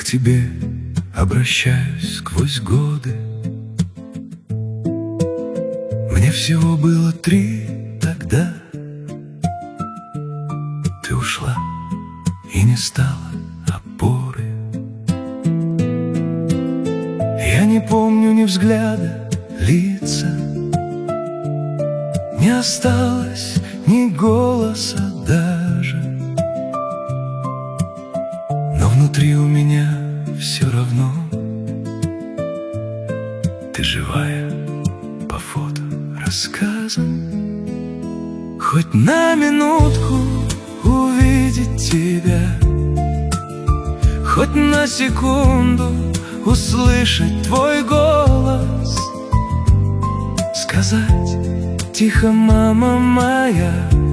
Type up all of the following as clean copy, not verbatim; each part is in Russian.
тебе обращаюсь сквозь годы. Мне всего было 3 тогда. Ты ушла и не стала опоры. Я не помню ни взгляда, лица, не осталось ни голоса даже. Но внутри у меня все равно ты живая по фото рассказам. Хоть на минутку увидеть тебя, хоть на секунду услышать твой голос, сказать тихо: мама моя,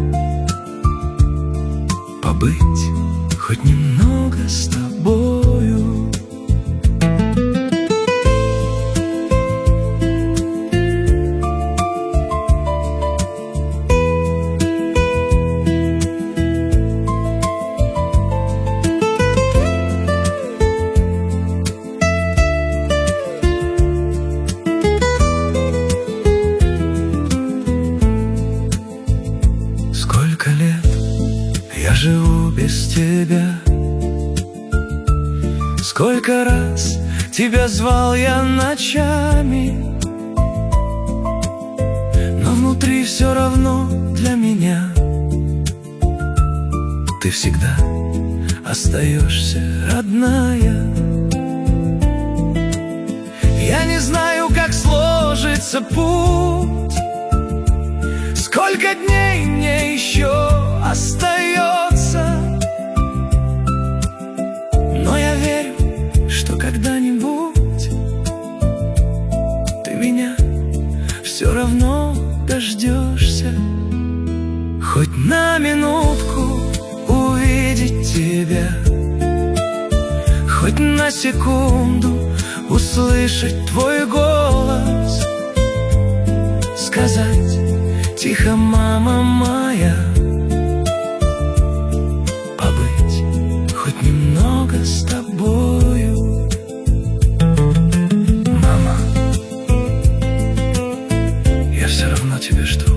побыть хоть немного с тобою. Сколько лет я живу без тебя, сколько раз тебя звал я ночами, но внутри все равно для меня ты всегда остаешься родная. Я не знаю, как сложится путь, сколько дней мне еще остается, но я верю, что когда-нибудь ты меня все равно дождешься. Хоть на минутку увидеть тебя, хоть на секунду услышать твой голос, сказать тихо: мама моя, побыть хоть немного с тобою. Мама, я все равно тебя жду.